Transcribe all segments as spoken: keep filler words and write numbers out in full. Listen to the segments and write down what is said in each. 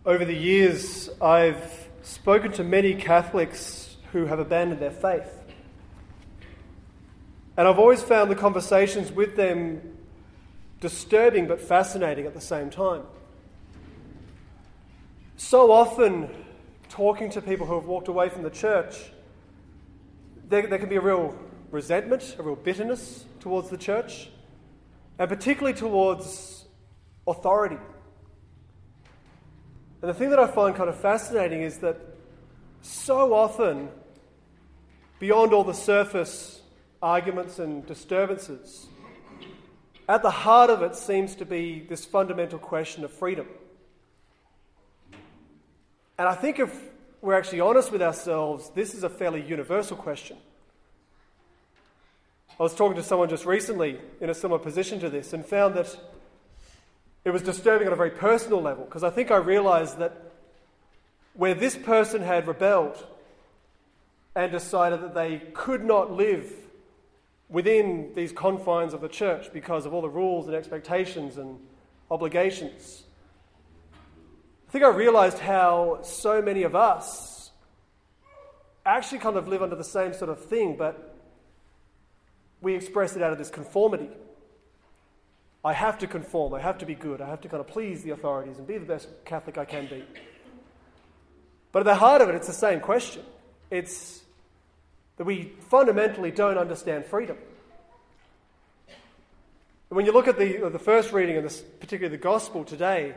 Over the years, I've spoken to many Catholics who have abandoned their faith. And I've always found the conversations with them disturbing but fascinating at the same time. So often, talking to people who have walked away from the church, there, there can be a real resentment, a real bitterness towards the church, and particularly towards authority. And the thing that I find kind of fascinating is that so often, beyond all the surface arguments and disturbances, at the heart of it seems to be this fundamental question of freedom. And I think if we're actually honest with ourselves, this is a fairly universal question. I was talking to someone just recently in a similar position to this and found that it was disturbing on a very personal level, because I think I realised that where this person had rebelled and decided that they could not live within these confines of the church because of all the rules and expectations and obligations, I think I realised how so many of us actually kind of live under the same sort of thing, but we express it out of this conformity. I have to conform, I have to be good, I have to kind of please the authorities and be the best Catholic I can be. But at the heart of it, it's the same question. It's that we fundamentally don't understand freedom. And when you look at the, the first reading, and this, particularly the Gospel today,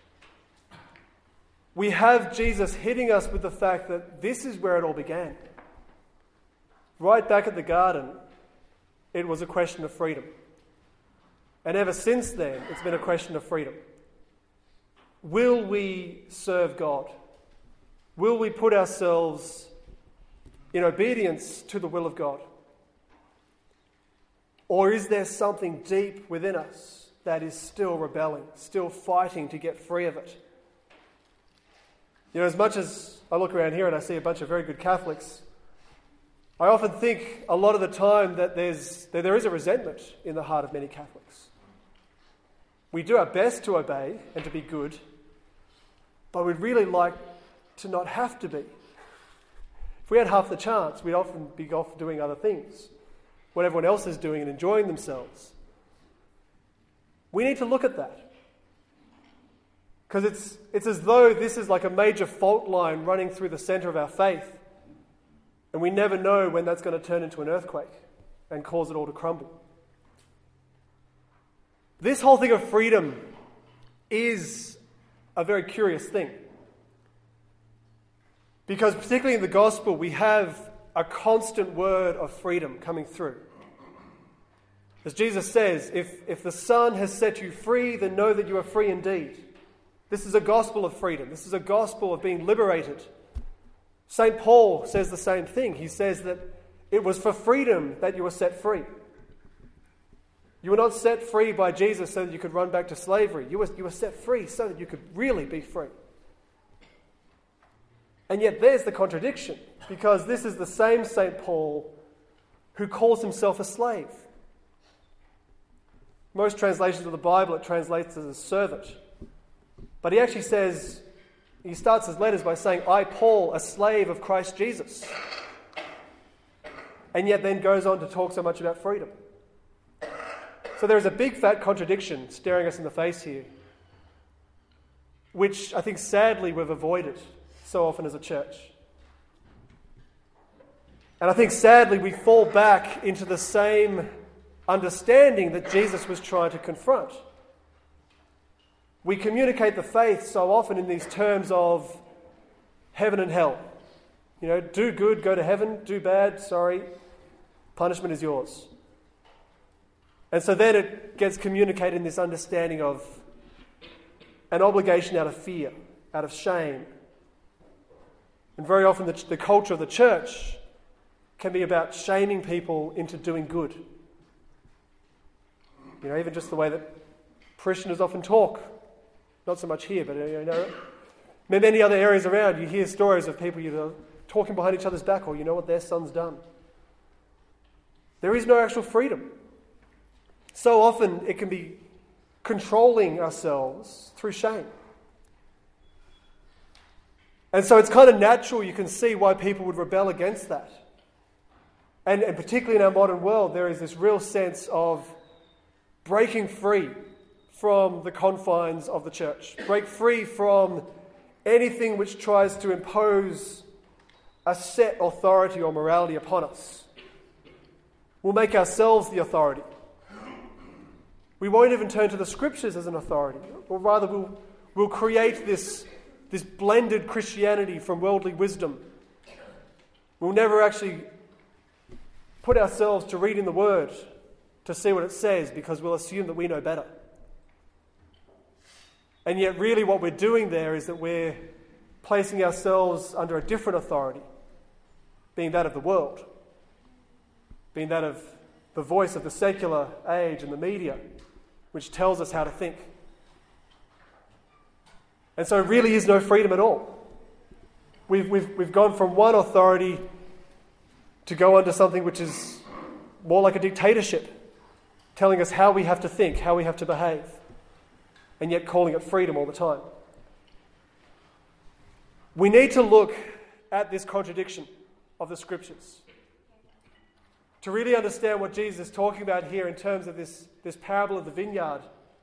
we have Jesus hitting us with the fact that this is where it all began. Right back at the garden, it was a question of freedom. And ever since then, it's been a question of freedom. Will we serve God? Will we put ourselves in obedience to the will of God? Or is there something deep within us that is still rebelling, still fighting to get free of it? You know, as much as I look around here and I see a bunch of very good Catholics, I often think a lot of the time that there's that there is a resentment in the heart of many Catholics. We do our best to obey and to be good, but we'd really like to not have to be. If we had half the chance, we'd often be off doing other things, what everyone else is doing and enjoying themselves. We need to look at that. Because it's, it's as though this is like a major fault line running through the centre of our faith, and we never know when that's going to turn into an earthquake and cause it all to crumble. This whole thing of freedom is a very curious thing. Because particularly in the Gospel, we have a constant word of freedom coming through. As Jesus says, if, if the Son has set you free, then know that you are free indeed. This is a gospel of freedom. This is a gospel of being liberated. Saint Paul says the same thing. He says that it was for freedom that you were set free. You were not set free by Jesus so that you could run back to slavery. You were, you were set free so that you could really be free. And yet there's the contradiction, because this is the same Saint Paul who calls himself a slave. Most translations of the Bible, it translates as a servant. But he actually says, he starts his letters by saying, I, Paul, a slave of Christ Jesus. And yet then goes on to talk so much about freedom. So there is a big fat contradiction staring us in the face here, which I think sadly we've avoided so often as a church. And I think sadly we fall back into the same understanding that Jesus was trying to confront. We communicate the faith so often in these terms of heaven and hell. You know, do good, go to heaven, do bad, sorry, punishment is yours. And so then it gets communicated in this understanding of an obligation out of fear, out of shame. And very often the, the culture of the church can be about shaming people into doing good. You know, even just the way that parishioners often talk. Not so much here, but you know, many other areas around, you hear stories of people, you know, talking behind each other's back, or you know what their son's done. There is no actual freedom. So often it can be controlling ourselves through shame. And so it's kind of natural, you can see why people would rebel against that. And, and particularly in our modern world, there is this real sense of breaking free from the confines of the church. Break free from anything which tries to impose a set authority or morality upon us. We'll make ourselves the authority. We won't even turn to the scriptures as an authority, or rather we'll, we'll create this, this blended Christianity from worldly wisdom. We'll never actually put ourselves to read in the Word to see what it says, because we'll assume that we know better. And yet really what we're doing there is that we're placing ourselves under a different authority, being that of the world, being that of the voice of the secular age and the media, which tells us how to think. And so it really is no freedom at all. We've, we've, we've gone from one authority to go under something which is more like a dictatorship, telling us how we have to think, how we have to behave, and yet calling it freedom all the time. We need to look at this contradiction of the scriptures to really understand what Jesus is talking about here in terms of this, this parable of the vineyard.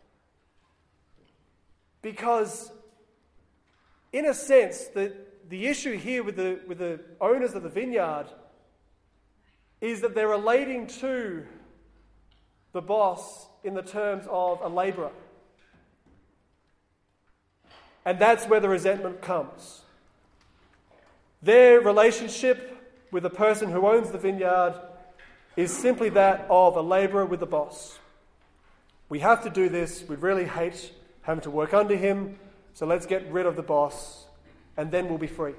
Because, in a sense, the, the issue here with the, with the owners of the vineyard is that they're relating to the boss in the terms of a labourer. And that's where the resentment comes. Their relationship with the person who owns the vineyard is simply that of a labourer with the boss. We have to do this. We really hate having to work under him, so let's get rid of the boss, and then we'll be free.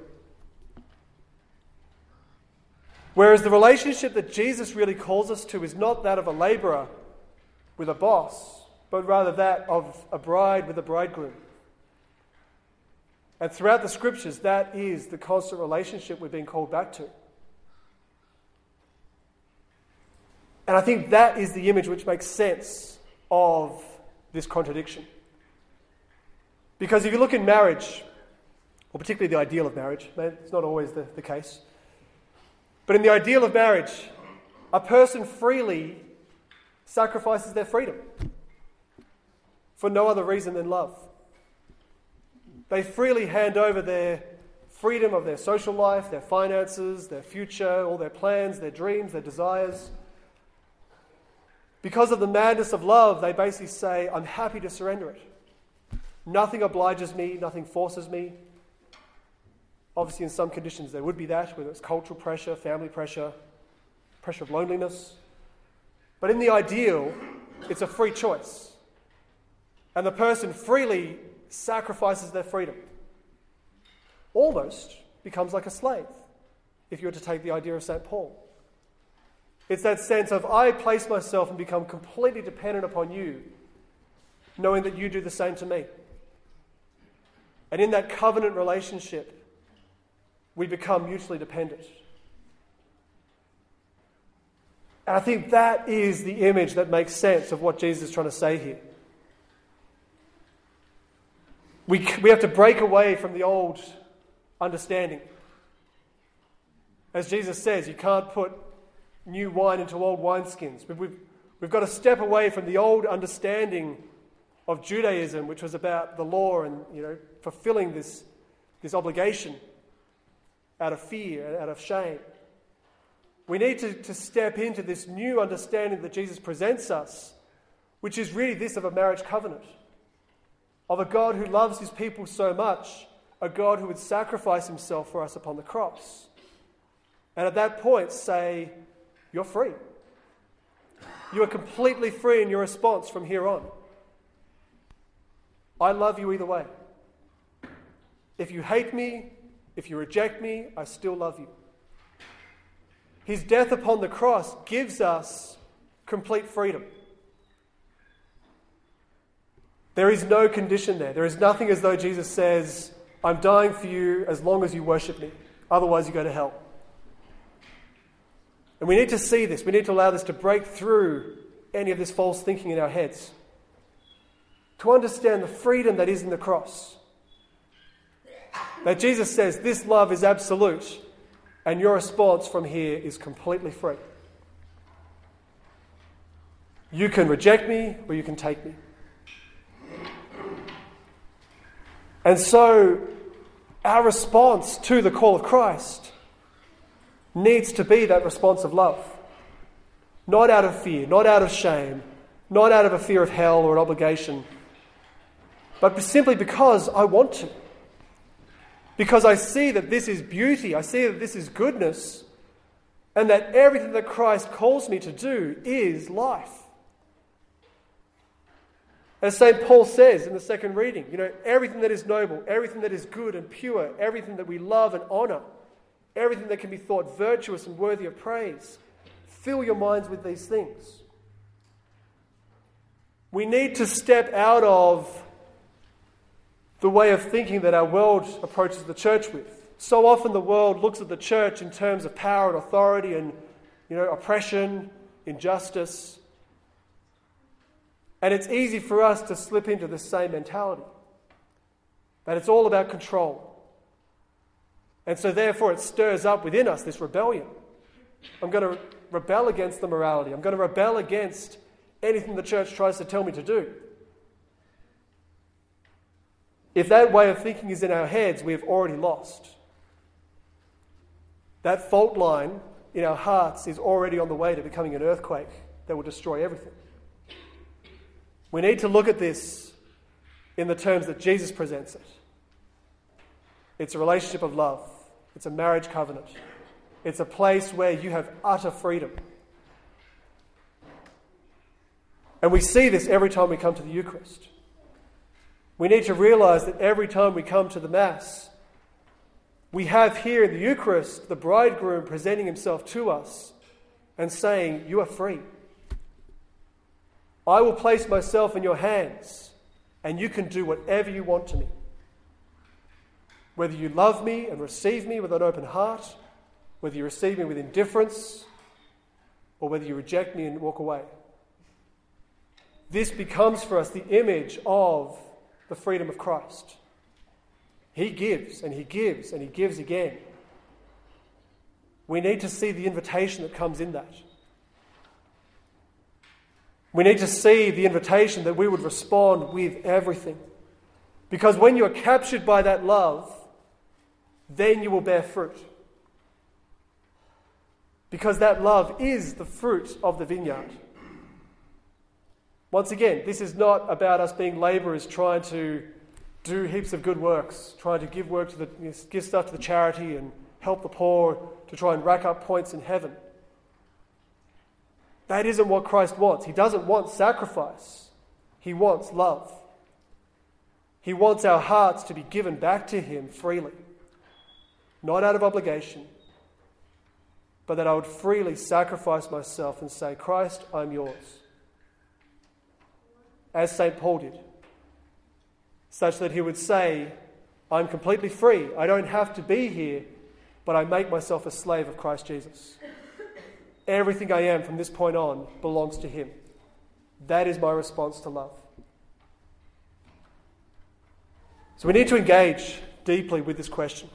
Whereas the relationship that Jesus really calls us to is not that of a labourer with a boss, but rather that of a bride with a bridegroom. And throughout the scriptures, that is the constant relationship we're being called back to. And I think that is the image which makes sense of this contradiction. Because if you look in marriage, or particularly the ideal of marriage, it's not always the, the case, but in the ideal of marriage, a person freely sacrifices their freedom for no other reason than love. They freely hand over their freedom of their social life, their finances, their future, all their plans, their dreams, their desires. Because of the madness of love, they basically say, I'm happy to surrender it. Nothing obliges me, nothing forces me. Obviously, in some conditions there would be that, whether it's cultural pressure, family pressure, pressure of loneliness. But in the ideal, it's a free choice. And the person freely sacrifices their freedom. Almost becomes like a slave, if you were to take the idea of Saint Paul. It's that sense of, I place myself and become completely dependent upon you, knowing that you do the same to me. And in that covenant relationship, we become mutually dependent. And I think that is the image that makes sense of what Jesus is trying to say here. We, we have to break away from the old understanding. As Jesus says, you can't put new wine into old wineskins. We've, we've, we've got to step away from the old understanding of Judaism, which was about the law and, you know, fulfilling this, this obligation out of fear, out of shame. We need to, to step into this new understanding that Jesus presents us, which is really this of a marriage covenant, of a God who loves his people so much, a God who would sacrifice himself for us upon the cross. And at that point say, you're free. You are completely free in your response from here on. I love you either way. If you hate me, if you reject me, I still love you. His death upon the cross gives us complete freedom. There is no condition there. There is nothing as though Jesus says, I'm dying for you as long as you worship me. Otherwise you go to hell. And we need to see this. We need to allow this to break through any of this false thinking in our heads. To understand the freedom that is in the cross. That Jesus says this love is absolute and your response from here is completely free. You can reject me or you can take me. And so our response to the call of Christ needs to be that response of love. Not out of fear, not out of shame, not out of a fear of hell or an obligation, but simply because I want to. Because I see that this is beauty, I see that this is goodness, and that everything that Christ calls me to do is life. As Saint Paul says in the second reading, you know, everything that is noble, everything that is good and pure, everything that we love and honour, everything that can be thought virtuous and worthy of praise, fill your minds with these things. We need to step out of the way of thinking that our world approaches the church with. So often the world looks at the church in terms of power and authority and, you know, oppression, injustice. And it's easy for us to slip into the same mentality. That it's all about control. And so therefore it stirs up within us this rebellion. I'm going to rebel against the morality. I'm going to rebel against anything the church tries to tell me to do. If that way of thinking is in our heads, we have already lost. That fault line in our hearts is already on the way to becoming an earthquake that will destroy everything. We need to look at this in the terms that Jesus presents it. It's a relationship of love. It's a marriage covenant. It's a place where you have utter freedom. And we see this every time we come to the Eucharist. We need to realise that every time we come to the Mass, we have here in the Eucharist the bridegroom presenting himself to us and saying, you are free. I will place myself in your hands and you can do whatever you want to me. Whether you love me and receive me with an open heart, whether you receive me with indifference, or whether you reject me and walk away. This becomes for us the image of the freedom of Christ. He gives and he gives and he gives again. We need to see the invitation that comes in that. We need to see the invitation that we would respond with everything. Because when you are captured by that love, then you will bear fruit. Because that love is the fruit of the vineyard. Once again, this is not about us being labourers trying to do heaps of good works, trying to give work to the you know, give stuff to the charity and help the poor to try and rack up points in heaven. That isn't what Christ wants. He doesn't want sacrifice. He wants love. He wants our hearts to be given back to him freely. Not out of obligation, but that I would freely sacrifice myself and say, Christ, I'm yours. As Saint Paul did. Such that he would say, I'm completely free. I don't have to be here, but I make myself a slave of Christ Jesus. Everything I am from this point on belongs to him. That is my response to love. So we need to engage deeply with this question.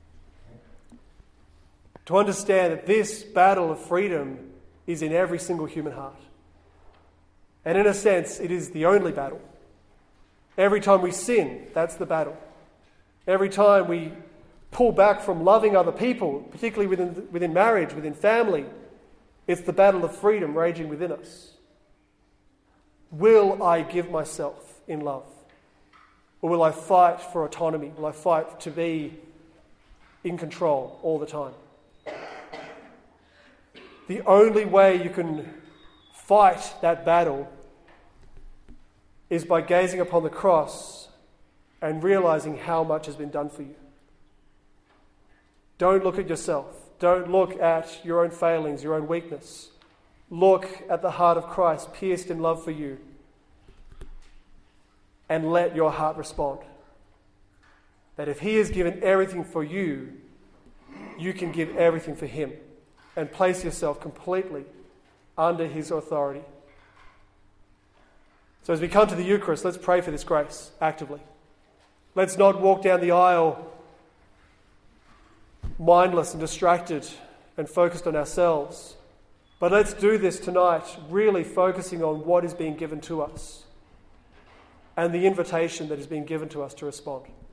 To understand that this battle of freedom is in every single human heart. And in a sense, it is the only battle. Every time we sin, that's the battle. Every time we pull back from loving other people, particularly within, within marriage, within family, it's the battle of freedom raging within us. Will I give myself in love? Or will I fight for autonomy? Will I fight to be in control all the time? The only way you can fight that battle is by gazing upon the cross and realizing how much has been done for you. Don't look at yourself. Don't look at your own failings, your own weakness. Look at the heart of Christ pierced in love for you and let your heart respond. That if he has given everything for you, you can give everything for him and place yourself completely under his authority. So as we come to the Eucharist, let's pray for this grace actively. Let's not walk down the aisle mindless and distracted and focused on ourselves. But let's do this tonight, really focusing on what is being given to us and the invitation that is being given to us to respond.